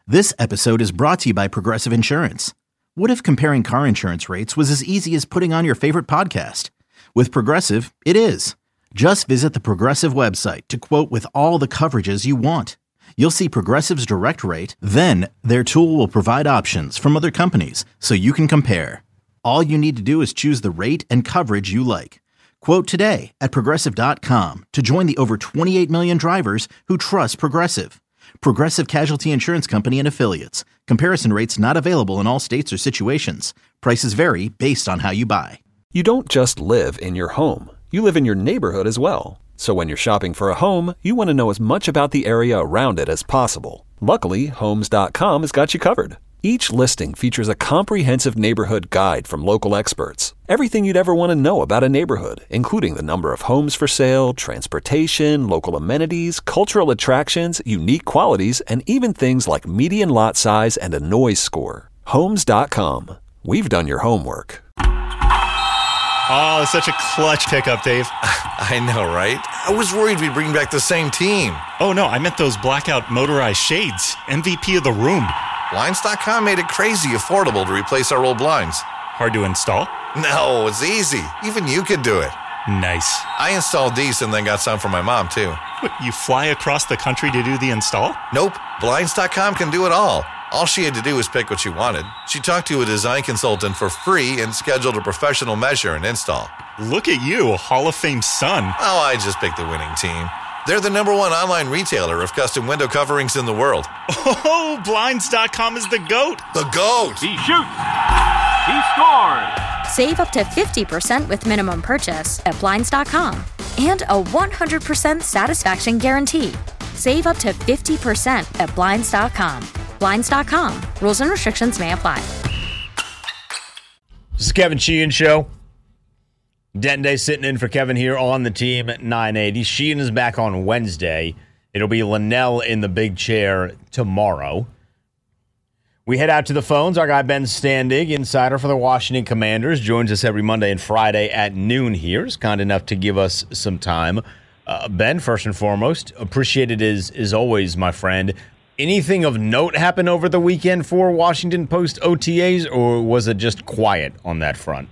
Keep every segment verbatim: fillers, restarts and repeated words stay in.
This episode is brought to you by Progressive Insurance. What if comparing car insurance rates was as easy as putting on your favorite podcast? With Progressive, it is. Just visit the Progressive website to quote with all the coverages you want. You'll see Progressive's direct rate, then their tool will provide options from other companies so you can compare. All you need to do is choose the rate and coverage you like. Quote today at progressive dot com to join the over twenty-eight million drivers who trust Progressive. Progressive Casualty Insurance Company and Affiliates. Comparison rates not available in all states or situations. Prices vary based on how you buy. You don't just live in your home. You live in your neighborhood as well. So when you're shopping for a home, you want to know as much about the area around it as possible. Luckily, Homes dot com has got you covered. Each listing features a comprehensive neighborhood guide from local experts. Everything you'd ever want to know about a neighborhood, including the number of homes for sale, transportation, local amenities, cultural attractions, unique qualities, and even things like median lot size and a noise score. Homes dot com. We've done your homework. Oh, it's such a clutch pickup, Dave. I know, right? I was worried we'd bring back the same team. Oh, no, I meant those blackout motorized shades. M V P of the room. Blinds dot com made it crazy affordable to replace our old blinds. Hard to install? No, it's easy. Even you could do it. Nice. I installed these and then got some for my mom, too. What, you fly across the country to do the install? Nope. Blinds dot com can do it all. All she had to do was pick what she wanted. She talked to a design consultant for free and scheduled a professional measure and install. Look at you, Hall of Fame son. Oh, I just picked the winning team. They're the number one online retailer of custom window coverings in the world. Oh, Blinds dot com is the GOAT. The GOAT! He shoots! He scores! Save up to fifty percent with minimum purchase at Blinds dot com. And a one hundred percent satisfaction guarantee. Save up to fifty percent at Blinds dot com. Blinds dot com. Rules and restrictions may apply. This is Kevin Sheehan Show. Denton Day sitting in for Kevin here on the team at nine eighty. Sheehan is back on Wednesday. It'll be Linnell in the big chair tomorrow. We head out to the phones. Our guy Ben Standig, insider for the Washington Commanders, joins us every Monday and Friday at noon here. He's kind enough to give us some time. Uh, Ben, first and foremost, appreciated as, as always, my friend. Anything of note happen over the weekend for Washington Post O T As, or was it just quiet on that front?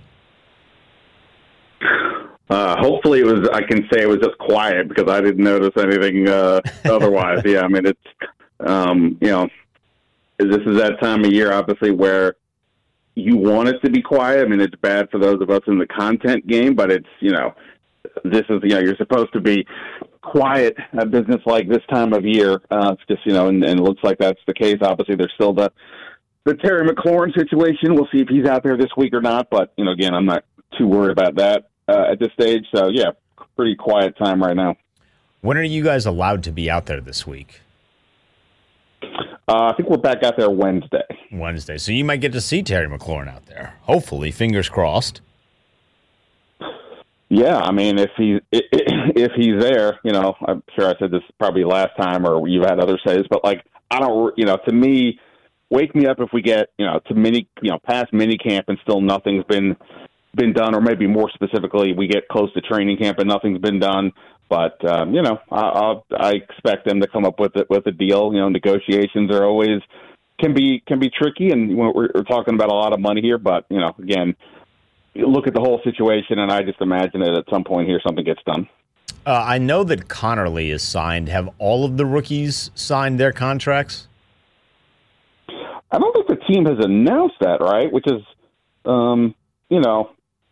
Uh, hopefully it was, I can say it was just quiet because I didn't notice anything uh, otherwise. Yeah, I mean, it's, um, you know, this is that time of year, obviously, where you want it to be quiet. I mean, it's bad for those of us in the content game, but it's, you know, this is, you know, you're supposed to be quiet a business like this time of year. Uh, it's just, you know, and, and it looks like that's the case. Obviously, there's still the, the Terry McLaurin situation. We'll see if he's out there this week or not. But, you know, again, I'm not too worried about that. Uh, at this stage, so yeah, pretty quiet time right now. When are you guys allowed to be out there this week? Uh, I think we're back out there Wednesday. Wednesday, so you might get to see Terry McLaurin out there. Hopefully, fingers crossed. Yeah, I mean, if he if he's there, you know, I'm sure I said this probably last time, or you've had others say this, but like, I don't, you know, to me, wake me up if we get, you know, to mini, you know, past mini camp and still nothing's been. been done, or maybe more specifically, we get close to training camp and nothing's been done. But um, you know, I, I'll, I expect them to come up with it with a deal. You know, negotiations are always can be can be tricky, and we're, we're talking about a lot of money here. But you know, again, you look at the whole situation, and I just imagine that at some point here something gets done. Uh, I know that Connerly is signed. Have all of the rookies signed their contracts? I don't think the team has announced that, right? Which is, um, you know.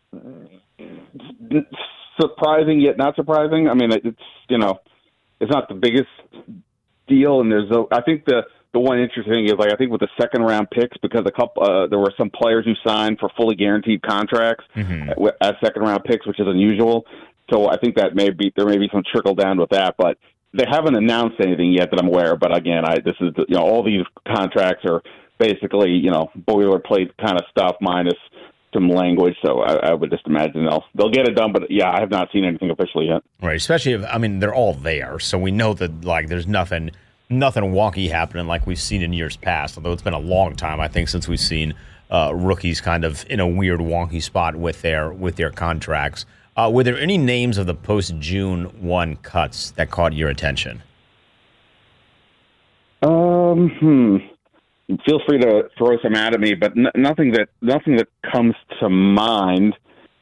surprising yet not surprising. I mean, it's, you know, it's not the biggest deal, and there's a, I think the the one interesting thing is, like, I think with the second round picks, because a couple uh, there were some players who signed for fully guaranteed contracts mm-hmm. as second round picks, which is unusual. So I think that may be there may be some trickle down with that, but they haven't announced anything yet that I'm aware of. But again, I this is you know all these contracts are basically you know boilerplate kind of stuff minus some language, so I, I would just imagine they'll they'll get it done. But yeah, I have not seen anything officially yet. Right, especially if I mean they're all there, so we know that like there's nothing nothing wonky happening like we've seen in years past. Although it's been a long time, I think, since we've seen uh, rookies kind of in a weird wonky spot with their with their contracts. Uh, were there any names of the post June first cuts that caught your attention? Um, hmm. feel free to throw some at me, but n- nothing that nothing that comes to mind.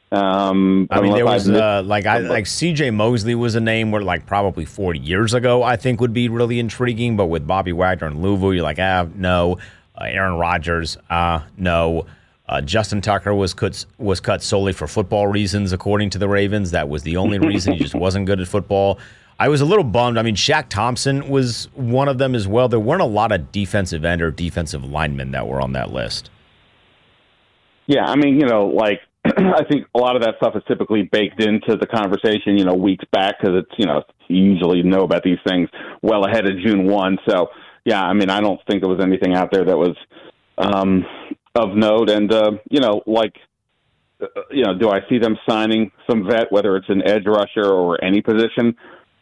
Um, I mean, there was uh, like I, like C J Mosley was a name where like probably forty years ago I think would be really intriguing, but with Bobby Wagner and Louisville, you're like, ah, no. Uh, Aaron Rodgers, uh, no. Uh, Justin Tucker was cut was cut solely for football reasons, according to the Ravens. That was the only reason. He just wasn't good at football. I was a little bummed. I mean, Shaq Thompson was one of them as well. There weren't a lot of defensive end or defensive linemen that were on that list. Yeah, I mean, you know, like, I think a lot of that stuff is typically baked into the conversation, you know, weeks back because it's, you know, you usually know about these things well ahead of June first. So, yeah, I mean, I don't think there was anything out there that was um, of note. And, uh, you know, like, uh, you know, do I see them signing some vet, whether it's an edge rusher or any position?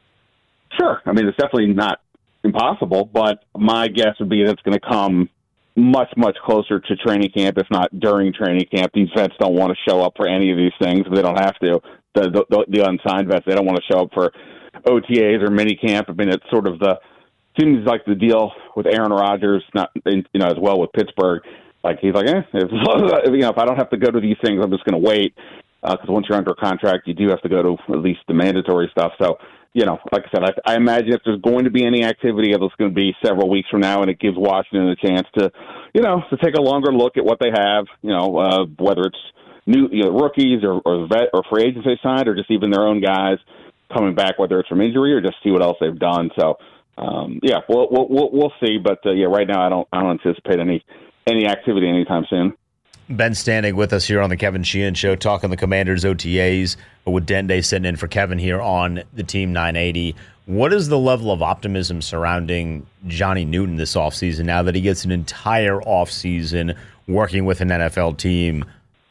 Sure. I mean, it's definitely not impossible, but my guess would be that it's going to come much, much closer to training camp, if not during training camp. These vets don't want to show up for any of these things. They don't have to. The, the, the unsigned vets, they don't want to show up for O T As or mini camp. I mean, it's sort of the seems like the deal with Aaron Rodgers, not you know as well with Pittsburgh. Like he's like, eh, if, you know, if I don't have to go to these things, I'm just going to wait because uh, once you're under contract, you do have to go to at least the mandatory stuff. So. You know, like I said, I, I imagine if there's going to be any activity, it's going to be several weeks from now, and it gives Washington a chance to, you know, to take a longer look at what they have. You know, uh, whether it's new, you know, rookies or or vet or free agents they signed, or just even their own guys coming back, whether it's from injury or just see what else they've done. So, um, yeah, we'll we'll we'll, we'll see. But uh, yeah, right now I don't I don't anticipate any any activity anytime soon. Ben Standing with us here on the Kevin Sheehan Show, talking the Commanders' O T As, with Dende sitting in for Kevin here on the Team nine eighty. What is the level of optimism surrounding Johnny Newton this offseason now that he gets an entire offseason working with an N F L team?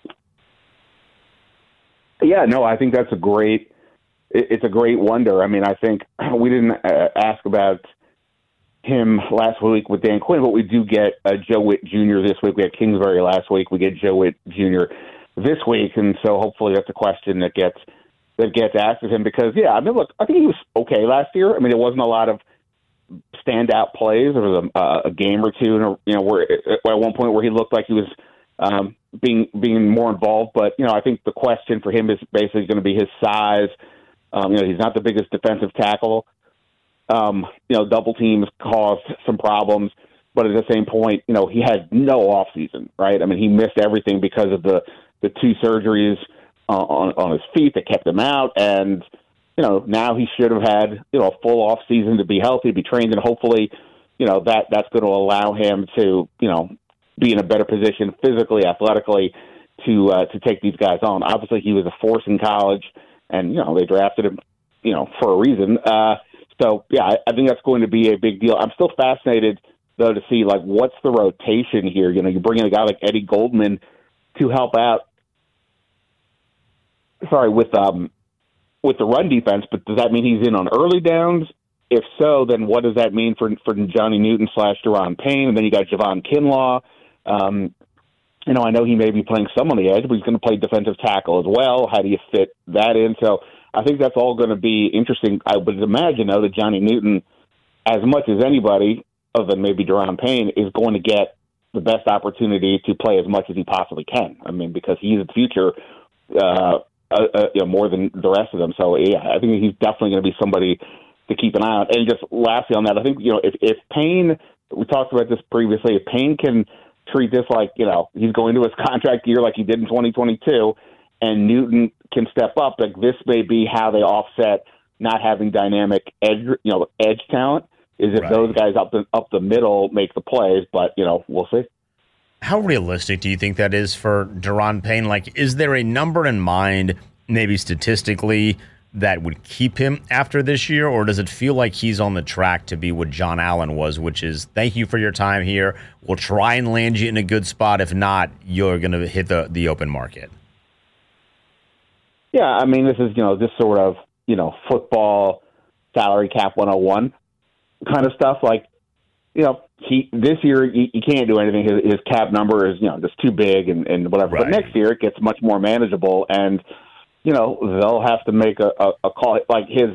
Yeah, no, I think that's a great it's a great wonder. I mean, I think we didn't uh, ask about him last week with Dan Quinn, but we do get uh, Joe Witt Junior this week. We had Kingsbury last week. We get Joe Witt Junior this week, and so hopefully that's a question that gets that gets asked of him because, yeah, I mean, look, I think he was okay last year. I mean, there wasn't a lot of standout plays. There was a, uh, a game or two, you know, where at one point where he looked like he was um, being being more involved. But you know, I think the question for him is basically going to be his size. Um, you know, he's not the biggest defensive tackle. Um, you know, double teams caused some problems, but at the same point, you know, he had no off season, right? I mean, he missed everything because of the, the two surgeries uh, on, on his feet that kept him out. And, you know, now he should have had, you know, a full off season to be healthy, be trained, and hopefully, you know, that that's going to allow him to, you know, be in a better position physically, athletically to, uh, to take these guys on. Obviously he was a force in college and, you know, they drafted him, you know, for a reason. Uh, So, yeah, I, I think that's going to be a big deal. I'm still fascinated, though, to see, like, what's the rotation here? You know, you bring in a guy like Eddie Goldman to help out, sorry, with um, with the run defense, but does that mean he's in on early downs? If so, then what does that mean for for Johnny Newton slash Daron Payne? And then you got Javon Kinlaw. Um, you know, I know he may be playing some on the edge, but he's going to play defensive tackle as well. How do you fit that in? So, I think that's all going to be interesting. I would imagine, though, that Johnny Newton, as much as anybody, other than maybe Daron Payne, is going to get the best opportunity to play as much as he possibly can. I mean, because he's the future uh, uh, uh, you know, more than the rest of them. So, yeah, I think he's definitely going to be somebody to keep an eye on. And just lastly on that, I think, you know, if, if Payne, we talked about this previously, if Payne can treat this like, you know, he's going into his contract year like he did in twenty twenty-two, and Newton can step up, like this may be how they offset not having dynamic edge, you know, edge talent. Is if right. those guys up the up the middle make the plays, but you know, we'll see. How realistic do you think that is for Daron Payne? Like, is there a number in mind, maybe statistically, that would keep him after this year, or does it feel like he's on the track to be what John Allen was, which is thank you for your time here. We'll try and land you in a good spot. If not, you're going to hit the the open market. Yeah, I mean, this is, you know, this sort of, you know, football salary cap one oh one kind of stuff. Like, you know, he this year he, he can't do anything. His, his cap number is, you know, just too big and, and whatever. Right. But next year it gets much more manageable, and, you know, they'll have to make a, a, a call. Like his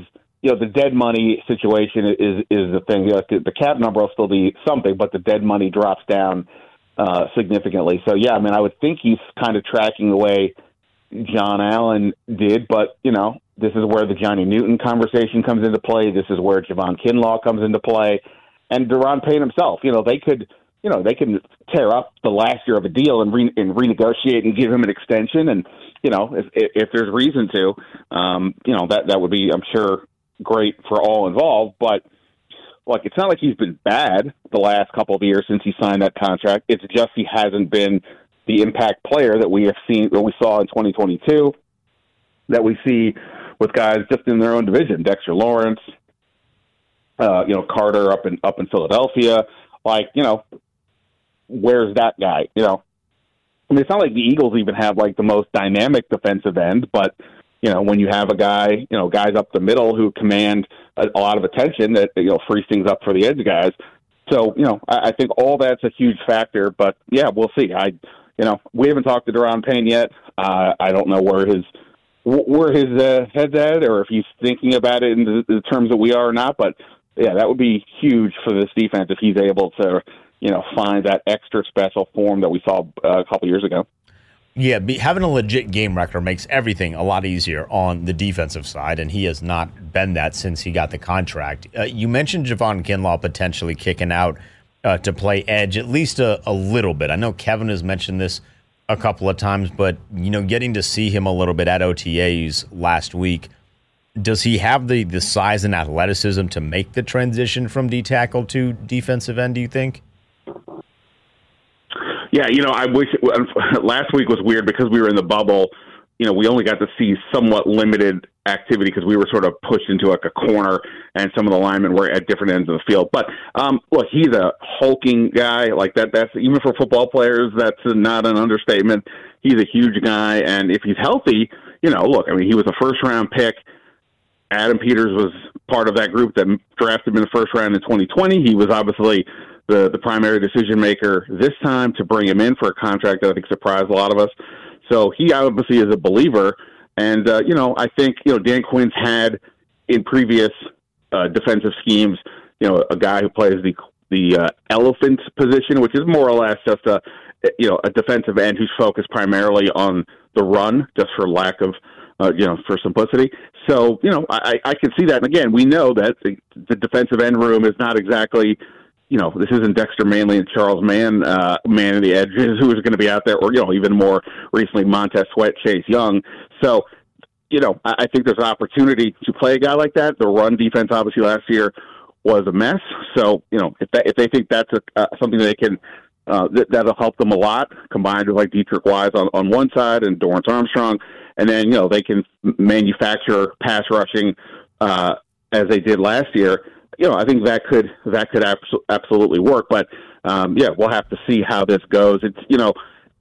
you know, the dead money situation is is the thing. You know, the cap number will still be something, but the dead money drops down uh, significantly. So, yeah, I mean, I would think he's kind of tracking the way John Allen did, but, you know, this is where the Johnny Newton conversation comes into play. This is where Javon Kinlaw comes into play. And Deron Payne himself, you know, they could, you know, they can tear up the last year of a deal and, re- and renegotiate and give him an extension. And, you know, if, if there's reason to, um, you know, that, that would be, I'm sure, great for all involved. But, look, it's not like he's been bad the last couple of years since he signed that contract. It's just he hasn't been the impact player that we have seen, that we saw in twenty twenty-two, that we see with guys just in their own division, Dexter Lawrence, uh, you know, Carter up in up in Philadelphia. Like, you know, where's that guy? You know, I mean, it's not like the Eagles even have like the most dynamic defensive end, but you know, when you have a guy, you know, guys up the middle who command a, a lot of attention, that you know frees things up for the edge guys. So, you know, I, I think all that's a huge factor. But yeah, we'll see. I, you know, we haven't talked to Deron Payne yet. Uh, I don't know where his where his uh, head's at, or if he's thinking about it in the, the terms that we are or not. But yeah, that would be huge for this defense if he's able to, you know, find that extra special form that we saw uh, a couple years ago. Yeah, be, having a legit game record makes everything a lot easier on the defensive side, and he has not been that since he got the contract. Uh, you mentioned Javon Kinlaw potentially kicking out uh, to play edge at least a, a little bit. I know Kevin has mentioned this a couple of times, but you know, getting to see him a little bit at O T As last week, does he have the, the size and athleticism to make the transition from D tackle to defensive end, do you think? Yeah, you know, I wish it, last week was weird because we were in the bubble. You know, we only got to see somewhat limited activity because we were sort of pushed into like a corner, and some of the linemen were at different ends of the field. But um, look, he's a hulking guy like that. That's even for football players. That's not an understatement. He's a huge guy, and if he's healthy, you know, look, I mean, he was a first round pick. Adam Peters was part of that group that drafted him in the first round in twenty twenty. He was obviously the, the primary decision maker this time to bring him in for a contract that I think surprised a lot of us. So he obviously is a believer. And, uh, you know, I think, you know, Dan Quinn's had in previous uh, defensive schemes, you know, a guy who plays the the uh, elephant position, which is more or less just a, you know, a defensive end who's focused primarily on the run, just for lack of, uh, you know, for simplicity. So, you know, I, I can see that. And again, we know that the, the defensive end room is not exactly, you know, this isn't Dexter Manley and Charles Mann, uh, man of the edges, who is going to be out there, or, you know, even more recently, Montez Sweat, Chase Young. So, you know, I, I think there's an opportunity to play a guy like that. The run defense, obviously, last year was a mess. So, you know, if, that, if they think that's a, uh, something they can, uh, th- that'll help them a lot, combined with, like, Dietrich Wise on, on one side and Dorrance Armstrong, and then, you know, they can manufacture pass rushing uh, as they did last year. You know, I think that could that could abso- absolutely work. But, um, yeah, we'll have to see how this goes. It's, you know,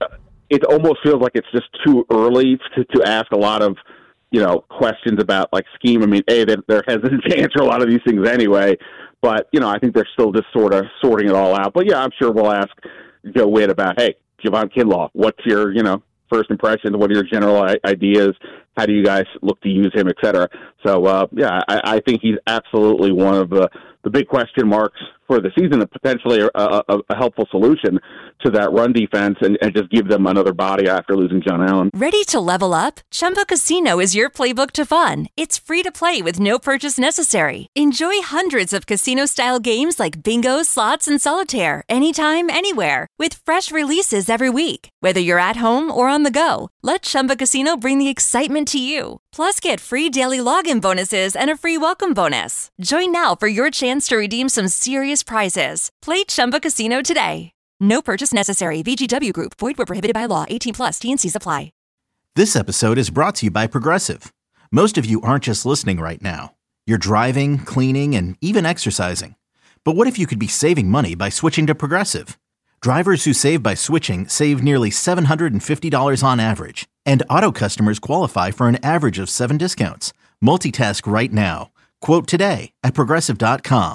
it almost feels like it's just too early to, to ask a lot of, you know, questions about, like, scheme. I mean, A, they're, they're hesitant to answer a lot of these things anyway. But, you know, I think they're still just sort of sorting it all out. But, yeah, I'm sure we'll ask Joe Witt about, hey, Javon Kinlaw, what's your, you know, first impressions? What are your general ideas? How do you guys look to use him, et cetera? So, uh, yeah, I, I think he's absolutely one of the, the big question marks for the season, and potentially a, a, a helpful solution to that run defense, and, and just give them another body after losing John Allen. Ready to level up? Chumba Casino is your playbook to fun. It's free to play with no purchase necessary. Enjoy hundreds of casino-style games like bingo, slots, and solitaire anytime, anywhere, with fresh releases every week. Whether you're at home or on the go, let Chumba Casino bring the excitement to you. Plus, get free daily login bonuses and a free welcome bonus. Join now for your chance to redeem some serious prizes. Play Chumba Casino today. No purchase necessary. V G W Group. Void where prohibited by law. eighteen plus. T and C's apply. This episode is brought to you by Progressive. Most of you aren't just listening right now. You're driving, cleaning, and even exercising. But what if you could be saving money by switching to Progressive? Drivers who save by switching save nearly seven hundred fifty dollars on average. And auto customers qualify for an average of seven discounts. Multitask right now. Quote today at Progressive dot com.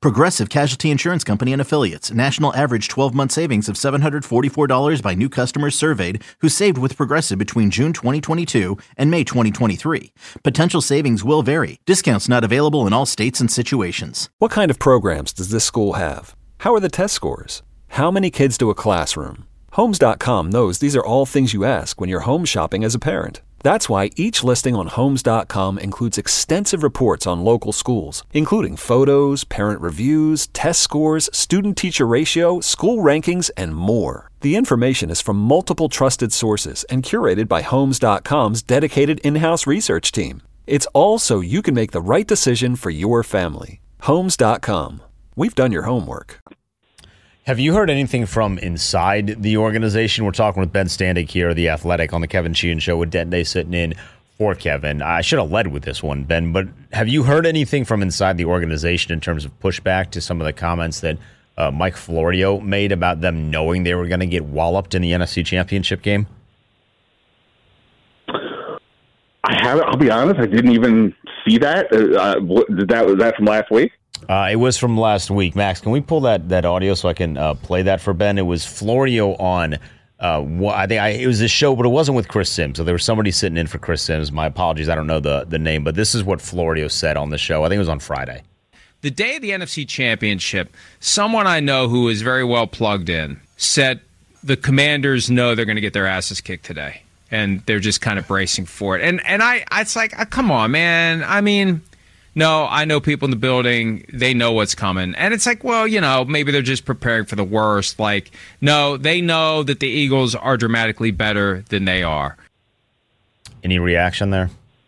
Progressive Casualty Insurance Company and Affiliates. National average twelve-month savings of seven hundred forty-four dollars by new customers surveyed who saved with Progressive between June twenty twenty-two and May twenty twenty-three. Potential savings will vary. Discounts not available in all states and situations. What kind of programs does this school have? How are the test scores? How many kids do a classroom? Homes dot com knows these are all things you ask when you're home shopping as a parent. That's why each listing on Homes dot com includes extensive reports on local schools, including photos, parent reviews, test scores, student-teacher ratio, school rankings, and more. The information is from multiple trusted sources and curated by Homes dot com's dedicated in-house research team. It's all so you can make the right decision for your family. Homes dot com. We've done your homework. Have you heard anything from inside the organization? We're talking with Ben Standig here, The Athletic, on the Kevin Sheehan Show with Dent Day sitting in for Kevin. I should have led with this one, Ben, but have you heard anything from inside the organization in terms of pushback to some of the comments that uh, Mike Florio made about them knowing they were going to get walloped in the N F C Championship game? I haven't. I'll be honest. I didn't even see that. Uh, what, did that was that from last week? Uh, it was from last week. Max, can we pull that, that audio so I can uh, play that for Ben? It was Florio on, uh, what, I think I, it was a show, but it wasn't with Chris Sims. So there was somebody sitting in for Chris Sims. My apologies, I don't know the, the name, but this is what Florio said on the show. I think it was on Friday. The day of the N F C Championship, someone I know who is very well plugged in said the Commanders know they're going to get their asses kicked today, and they're just kind of bracing for it. And and I, it's like, uh, come on, man. I mean... No, I know people in the building, they know what's coming. And it's like, well, you know, maybe they're just preparing for the worst. Like, no, they know that the Eagles are dramatically better than they are. Any reaction there?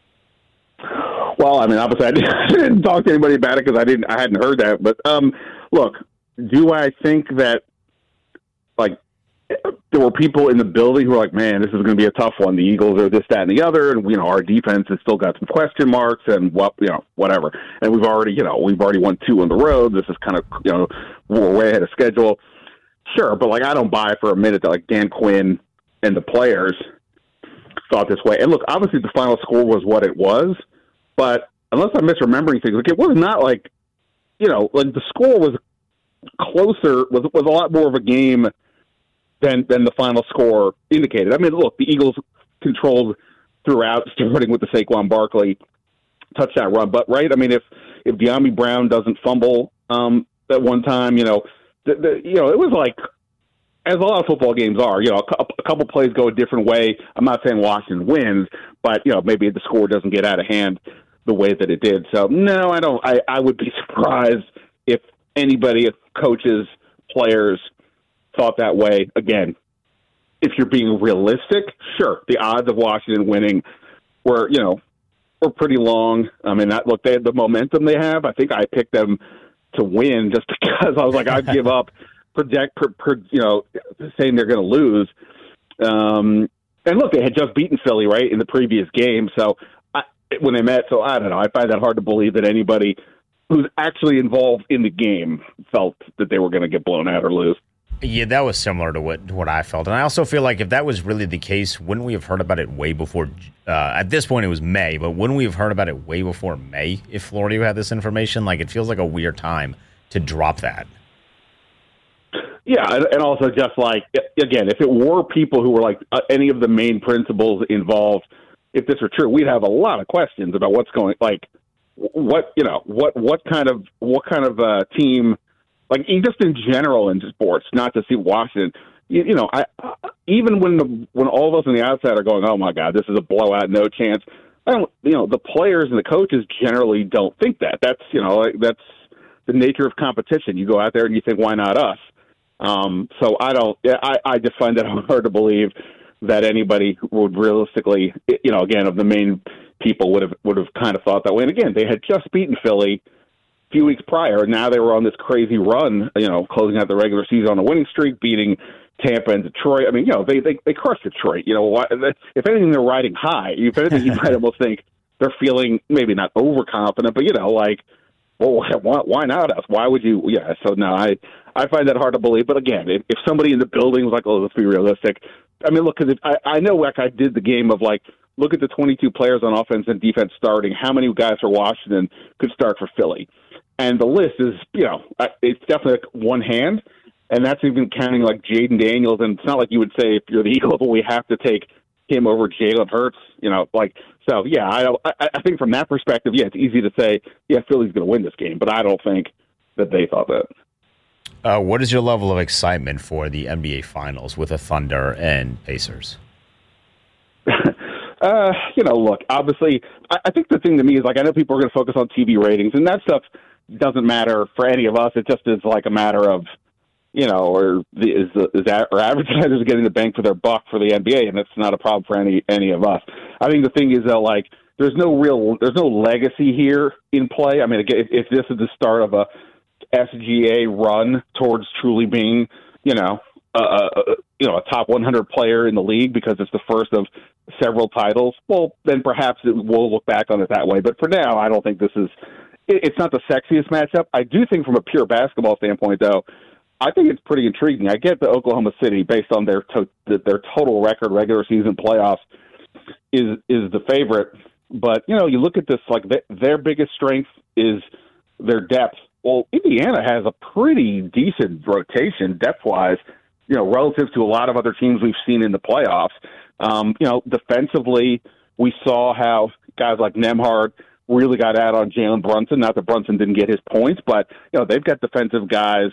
Well, I mean, obviously, I didn't, I didn't talk to anybody about it because I didn't, I hadn't heard that. But um, look, do I think that, like, there were people in the building who were like, man, this is going to be a tough one. The Eagles are this, that, and the other. And, you know, our defense has still got some question marks and what, you know, whatever. And we've already, you know, we've already won two on the road. This is kind of, you know, we're way ahead of schedule. Sure. But like, I don't buy for a minute that like Dan Quinn and the players thought this way. And look, obviously the final score was what it was, but unless I'm misremembering things, like it was not like, you know, like the score was closer, was, was a lot more of a game than than the final score indicated. I mean, look, the Eagles controlled throughout, starting with the Saquon Barkley touchdown run. But, right, I mean, if, if De'Ami Brown doesn't fumble um, at one time, you know, the, the, you know, it was like, as a lot of football games are, you know, a, a couple plays go a different way. I'm not saying Washington wins, but, you know, maybe the score doesn't get out of hand the way that it did. So, no, I don't. I, I would be surprised if anybody, if coaches, players, thought that way. Again, if you're being realistic, sure, the odds of Washington winning were, you know, were pretty long. I mean, that, look, they had the momentum they have. I think I picked them to win just because I was like, I'd give up, project, per, per, you know, saying they're going to lose. Um, and look, they had just beaten Philly, right, in the previous game. So I, when they met, so I don't know. I find that hard to believe that anybody who's actually involved in the game felt that they were going to get blown out or lose. Yeah, that was similar to what to what I felt. And I also feel like if that was really the case, wouldn't we have heard about it way before? Uh, at this point, it was May, but wouldn't we have heard about it way before May if Florio had this information? Like, it feels like a weird time to drop that. Yeah, and also just like, again, if it were people who were like uh, any of the main principals involved, if this were true, we'd have a lot of questions about what's going, like, what, you know, what, what kind of, what kind of uh, team, like just in general in sports, not to see Washington. You, you know, I, I even when the when all of us on the outside are going, oh my God, this is a blowout, no chance. I don't, you know, the players and the coaches generally don't think that. That's you know, like, that's the nature of competition. You go out there and you think, why not us? Um, so I don't. I, I just find it hard to believe that anybody would realistically, you know, again, of the main people would have would have kind of thought that way. And again, they had just beaten Philly a few weeks prior, and now they were on this crazy run, you know, closing out the regular season on a winning streak, beating Tampa and Detroit. I mean, you know, they they, they crushed Detroit. You know, why, if anything, they're riding high. If anything, you might almost think they're feeling maybe not overconfident, but, you know, like, well, why, why not us? Why would you? Yeah, so no, I, I find that hard to believe. But again, if, if somebody in the building was like, oh, let's be realistic. I mean, look, because I, I know like I did the game of like, look at the twenty-two players on offense and defense starting. How many guys for Washington could start for Philly? And the list is, you know, it's definitely like one hand, and that's even counting like Jaden Daniels. And it's not like you would say if you're the Eagles, well, we have to take him over Jalen Hurts, you know, like, so yeah, I, I I think from that perspective, yeah, it's easy to say, yeah, Philly's going to win this game, but I don't think that they thought that. Uh, what is your level of excitement for the N B A Finals with the Thunder and Pacers? uh, you know, look, obviously, I, I think the thing to me is, like, I know people are going to focus on T V ratings, and that stuff doesn't matter for any of us. It just is like a matter of, you know, or the, is, the, is that, or advertisers getting the bang for their buck for the N B A, and that's not a problem for any any of us. I think the thing is that, like, there's no real, there's no legacy here in play. I mean, if, if this is the start of a S G A run towards truly being, you know, a, a you know a top one hundred player in the league because it's the first of several titles, well, then perhaps it, we'll look back on it that way. But for now, I don't think this is. It, it's not the sexiest matchup. I do think, from a pure basketball standpoint, though, I think it's pretty intriguing. I get the Oklahoma City, based on their to, their total record regular season playoffs, is is the favorite. But, you know, you look at this, like, th- their biggest strength is their depth. Well, Indiana has a pretty decent rotation depth-wise, you know, relative to a lot of other teams we've seen in the playoffs. Um, you know, defensively, we saw how guys like Nembhard really got out on Jalen Brunson. Not that Brunson didn't get his points, but, you know, they've got defensive guys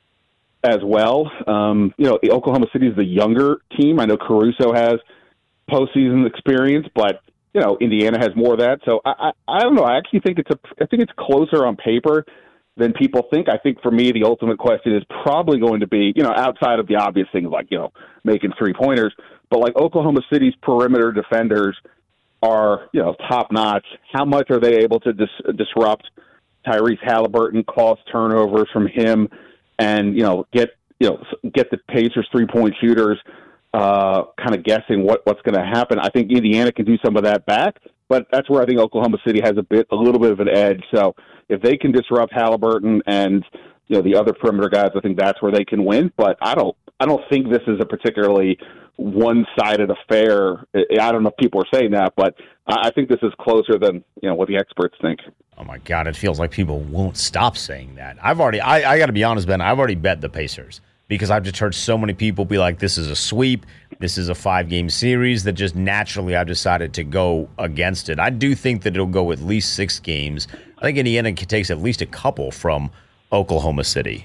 as well. Um, you know, Oklahoma City is the younger team. I know Caruso has postseason experience, but, you know, Indiana has more of that. So I, I, I don't know. I actually think it's a, I think it's closer on paper than people think. I think for me, the ultimate question is probably going to be, you know, outside of the obvious things like, you know, making three pointers, but like Oklahoma City's perimeter defenders are, you know, top notch. How much are they able to dis- disrupt Tyrese Halliburton, cause turnovers from him, and, you know, get, you know, get the Pacers three point shooters uh, kind of guessing what, what's going to happen. I think Indiana can do some of that back, but that's where I think Oklahoma City has a bit, a little bit of an edge. So if they can disrupt Halliburton and, you know, the other perimeter guys, I think that's where they can win. But I don't, I don't think this is a particularly one-sided affair. I don't know if people are saying that, but I think this is closer than, you know, what the experts think. Oh my God, it feels like people won't stop saying that. I've already, I, I got to be honest, Ben, I've already bet the Pacers, because I've just heard so many people be like, this is a sweep, this is a five-game series, that just naturally I've decided to go against it. I do think that it'll go at least six games. I think Indiana takes at least a couple from Oklahoma City.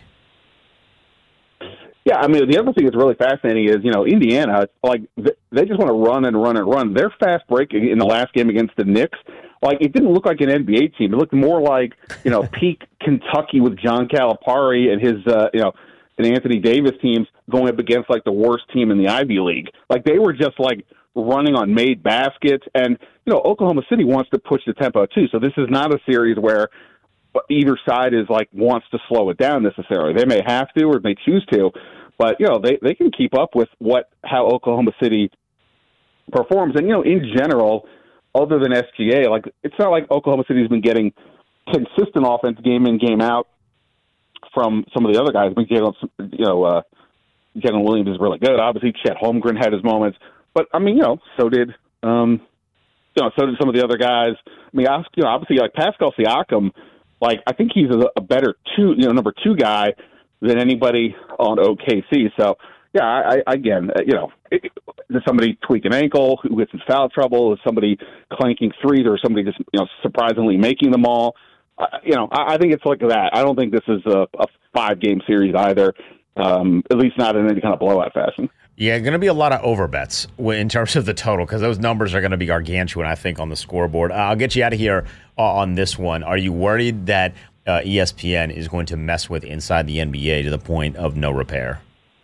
Yeah, I mean, the other thing that's really fascinating is, you know, Indiana, it's like, they just want to run and run and run. Their fast break in the last game against the Knicks, like, it didn't look like an N B A team. It looked more like, you know, peak Kentucky with John Calipari and his, uh, you know, and Anthony Davis teams going up against, like, the worst team in the Ivy League. Like, they were just, like, running on made baskets. And, you know, Oklahoma City wants to push the tempo, too. So this is not a series where either side is, like, wants to slow it down necessarily. They may have to or may choose to. But, you know, they, they can keep up with what how Oklahoma City performs. And, you know, in general, other than S G A, like, it's not like Oklahoma City's been getting consistent offense game in, game out from some of the other guys. I mean, Jalen, you know, uh, Jalen Williams is really good. Obviously, Chet Holmgren had his moments. But, I mean, you know, so did, um, you know, so did some of the other guys. I mean, you know, obviously, like, Pascal Siakam, like, I think he's a, a better two, you know, number two guy than anybody on O K C. So, yeah, I, I again, you know, it, does somebody tweak an ankle? Who gets in foul trouble? Is somebody clanking threes, or somebody just, you know, surprisingly making them all? Uh, you know, I, I think it's like that. I don't think this is a, a five-game series either, um, at least not in any kind of blowout fashion. Yeah, going to be a lot of overbets in terms of the total, because those numbers are going to be gargantuan, I think, on the scoreboard. Uh, I'll get you out of here uh, on this one. Are you worried that Uh, E S P N is going to mess with inside the N B A to the point of no repair?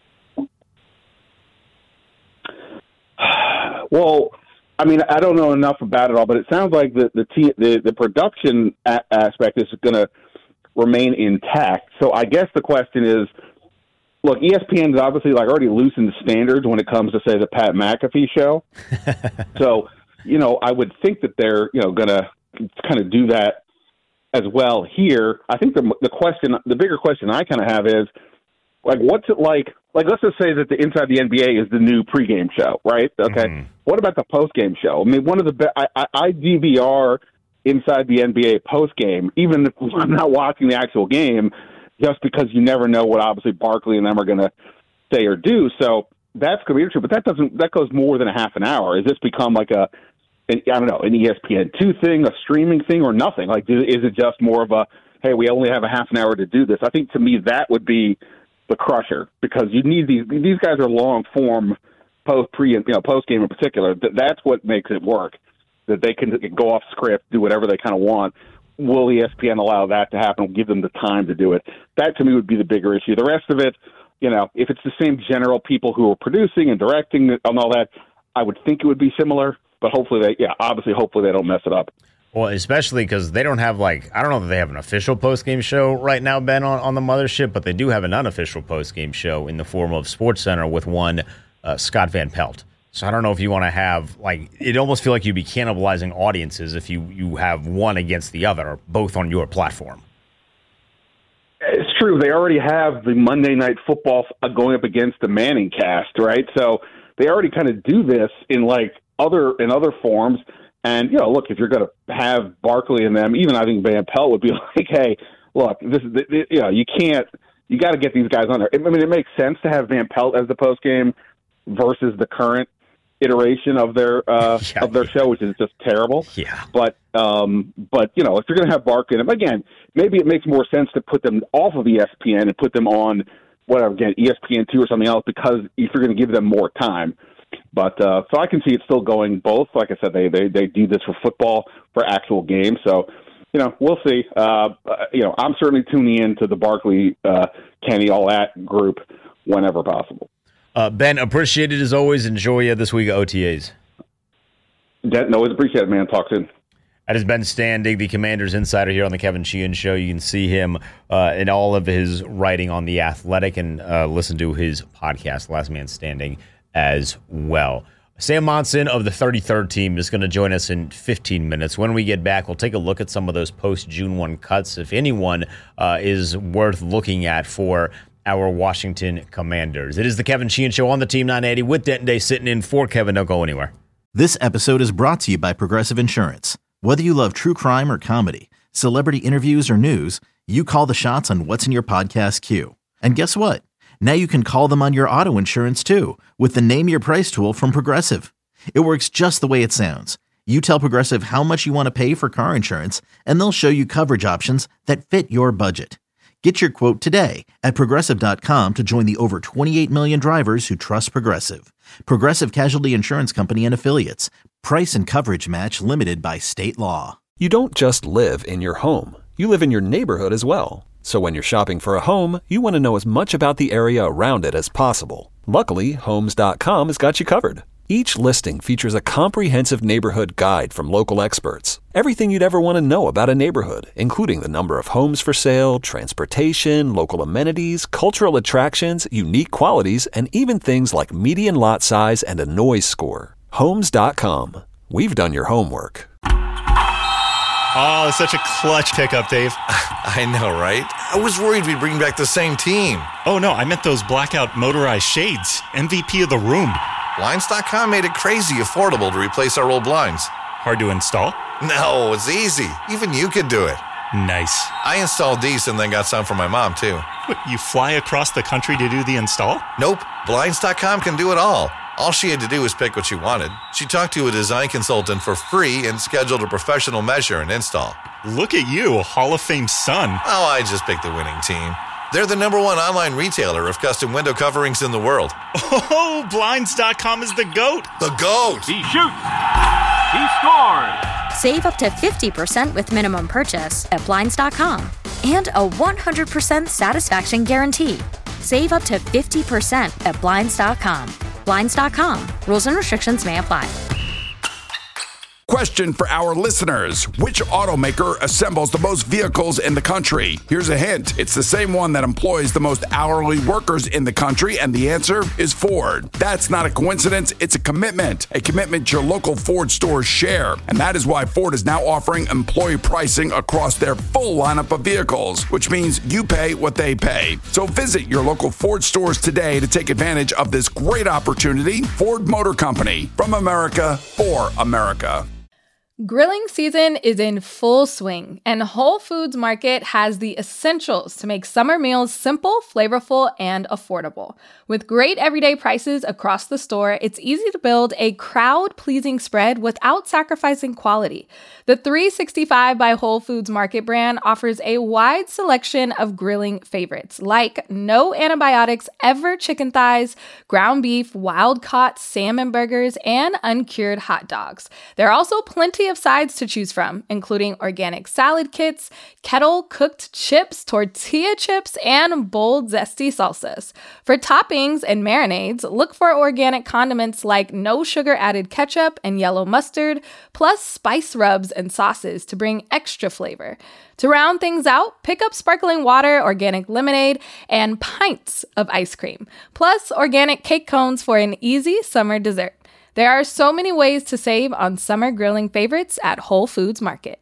Well, I mean, I don't know enough about it all, but it sounds like the the te- the, the production a- aspect is going to remain intact. So I guess the question is, look, E S P N is obviously like already loosened standards when it comes to, say, the Pat McAfee show. So, you know, I would think that they're, you know, going to kind of do that as well here. I think the the question, the bigger question I kind of have is, like, what's it like? Like, let's just say that the Inside the N B A is the new pregame show, right? Okay. Mm-hmm. What about the postgame show? I mean, one of the be- I, I, I D V R inside the N B A post game, even if I'm not watching the actual game, just because you never know what obviously Barkley and them are going to say or do. So that's going to be true, but that doesn't that goes more than a half an hour. Has this become like a an, I don't know an E S P N two thing, a streaming thing, or nothing? Like, is it just more of a hey, we only have a half an hour to do this? I think to me that would be the crusher, because you need these these guys are long form post pre and you know post game in particular. That's what makes it work. That they can go off script, do whatever they kind of want. Will E S P N allow that to happen? Give them the time to do it. That to me would be the bigger issue. The rest of it, you know, if it's the same general people who are producing and directing and all that, I would think it would be similar. But hopefully they, yeah, obviously, hopefully they don't mess it up. Well, especially because they don't have, like, I don't know that they have an official post-game show right now, Ben, on, on the mothership, but they do have an unofficial post-game show in the form of SportsCenter with one uh, Scott Van Pelt. So I don't know if you want to have, like, it almost feel like you'd be cannibalizing audiences if you, you have one against the other, both on your platform. It's true. They already have the Monday Night Football going up against the Manning cast, right? So they already kind of do this in, like, other in other forms. And, you know, look, if you're going to have Barkley and them, even I think Van Pelt would be like, hey, look, this is, you know, you can't, you got to get these guys on there. I mean, it makes sense to have Van Pelt as the postgame versus the current iteration of their uh, yeah, of their show, which is just terrible. Yeah. But, um, but you know, if you're going to have Barkley and them, again, maybe it makes more sense to put them off of E S P N and put them on, whatever, again, E S P N two or something else, because if you're going to give them more time. But uh, so I can see it still going both. Like I said, they, they, they do this for football, for actual games. So, you know, we'll see. Uh, you know, I'm certainly tuning in to the Barkley, uh, Kenny, all that group whenever possible. Uh, Ben, appreciate it as always. Enjoy you this week of O T As. Denton, always appreciate it, man. Talk soon. That is Ben Standig, the Commanders insider here on the Kevin Sheehan Show. You can see him uh, in all of his writing on The Athletic and uh, listen to his podcast, Last Man Standing, as well. Sam Monson of the thirty-third team is going to join us in fifteen minutes. When we get back, we'll take a look at some of those post-June first cuts, if anyone uh, is worth looking at for our Washington Commanders. It is the Kevin Sheehan Show on the Team nine eighty with Denton Day sitting in for Kevin. Don't go anywhere. This episode is brought to you by Progressive Insurance. Whether you love true crime or comedy, celebrity interviews or news, you call the shots on what's in your podcast queue. And guess what? Now you can call them on your auto insurance too with the Name Your Price tool from Progressive. It works just the way it sounds. You tell Progressive how much you want to pay for car insurance, and they'll show you coverage options that fit your budget. Get your quote today at Progressive dot com to join the over twenty-eight million drivers who trust Progressive. Progressive Casualty Insurance Company and Affiliates. Price and coverage match limited by state law. You don't just live in your home. You live in your neighborhood as well. So when you're shopping for a home, you want to know as much about the area around it as possible. Luckily, Homes dot com has got you covered. Each listing features a comprehensive neighborhood guide from local experts. Everything you'd ever want to know about a neighborhood, including the number of homes for sale, transportation, local amenities, cultural attractions, unique qualities, and even things like median lot size and a noise score. Homes dot com. We've done your homework. Oh, it's such a clutch pickup, Dave. I know, right? I was worried we'd bring back the same team. Oh, no, I meant those blackout motorized shades. M V P of the room. Blinds dot com made it crazy affordable to replace our old blinds. Hard to install? No, it's easy. Even you could do it. Nice. I installed these and then got some for my mom, too. What, you fly across the country to do the install? Nope. Blinds dot com can do it all. All she had to do was pick what she wanted. She talked to a design consultant for free and scheduled a professional measure and install. Look at you, Hall of Fame son. Oh, I just picked the winning team. They're the number one online retailer of custom window coverings in the world. Oh, Blinds dot com is the GOAT. The GOAT! He shoots. He scores. Save up to fifty percent with minimum purchase at Blinds dot com. And a one hundred percent satisfaction guarantee. Save up to fifty percent at Blinds dot com. Blinds dot com. Rules and restrictions may apply. Question for our listeners. Which automaker assembles the most vehicles in the country? Here's a hint. It's the same one that employs the most hourly workers in the country, and the answer is Ford. That's not a coincidence. It's a commitment. A commitment your local Ford stores share. And that is why Ford is now offering employee pricing across their full lineup of vehicles, which means you pay what they pay. So visit your local Ford stores today to take advantage of this great opportunity. Ford Motor Company. From America, for America. Grilling season is in full swing, and Whole Foods Market has the essentials to make summer meals simple, flavorful, and affordable. With great everyday prices across the store, it's easy to build a crowd-pleasing spread without sacrificing quality. The three sixty-five by Whole Foods Market brand offers a wide selection of grilling favorites, like no antibiotics ever chicken thighs, ground beef, wild-caught salmon burgers, and uncured hot dogs. There are also plenty of sides to choose from, including organic salad kits, kettle-cooked chips, tortilla chips, and bold, zesty salsas. For toppings and marinades, look for organic condiments like no sugar-added ketchup and yellow mustard, plus spice rubs and sauces to bring extra flavor. To round things out, pick up sparkling water, organic lemonade, and pints of ice cream, plus organic cake cones for an easy summer dessert. There are so many ways to save on summer grilling favorites at Whole Foods Market.